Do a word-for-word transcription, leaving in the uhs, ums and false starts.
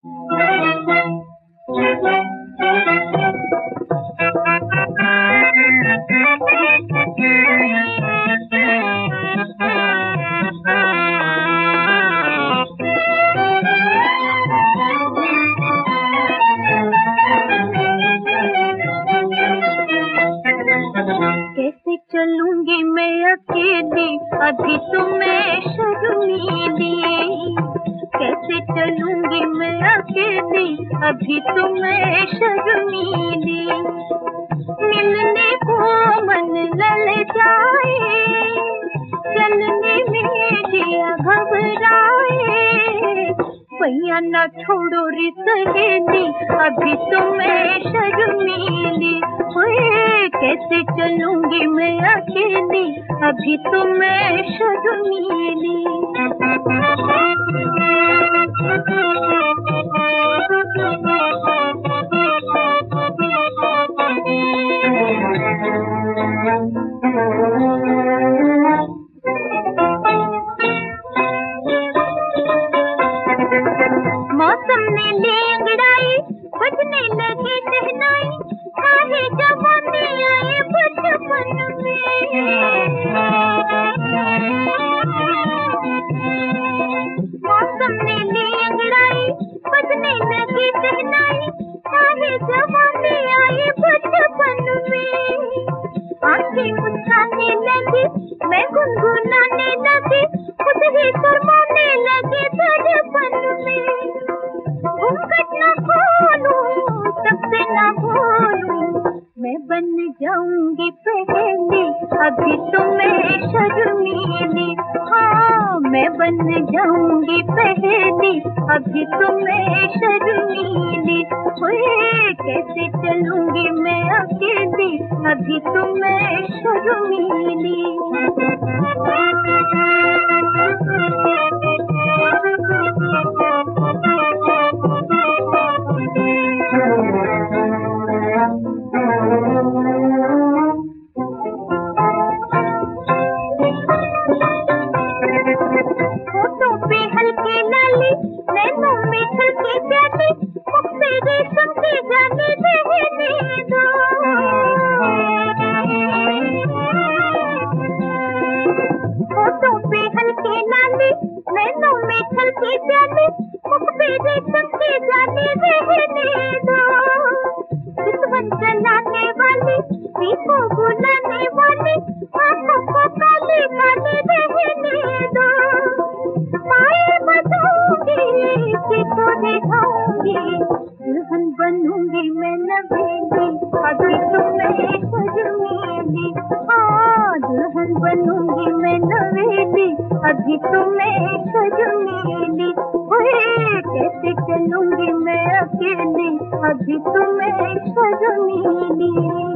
कैसे चलूंगी मैं अकेली, अभी तो मैं शर्मीली। कैसे चलूंगी मैं अकेली, अभी तो मैं शर्मीली। मिलने को मन ललचाए, चलने में जिया घबराए। भैया ना छोड़ो रे सहेली, अभी तो मैं शर्मीली। कैसे चलूंगी मैं अकेली, अभी तो मैं शर्मीली। मौसम ने ले अंगड़ाई, बजने लगी शहनाई। सारे जवानी आए बचपन में। मौसम ने ले अंगड़ाई, बजने लगी शहनाई। सारे जवानी आए बचपन में। आंखें मुस्काने लगी, मैं गुनगुनाने लगी। खुद ही शर्माने लगे दर्पण में। घूंघट न खोलूं, सबसे न बोलूं, मैं बन जाऊंगी पहेली, अभी तो मैं शर्मीली। हाँ, मैं बन जाऊंगी पहेली, अभी तो मैं शर्मीली। ओए कैसे चलूंगी मैं अकेली, अभी तो मैं शर्मीली। होठों पे हल्की लाली, नैनों में छलकी प्याली। मुख पे रेशम की जाली रहने दो। होठों पे हल्की लाली, नैनों में छलकी प्याली। मुख पे रेशम की जाली रहने दो। चितवन चलाने वाली, पीको बुलाने वाली। आंखों को काली काली रहने दो। पाए बजाऊंगी, पीको दिखाऊंगी। दुल्हन बनूंगी मैं नवेली, अभी तो मैं शर्मीली। हाँ, दुल्हन बनूंगी मैं नवेली, अभी तो मैं शर्मीली। ओए कैसे चलूंगी मैं अकेली, अभी तो मैं शर्मीली।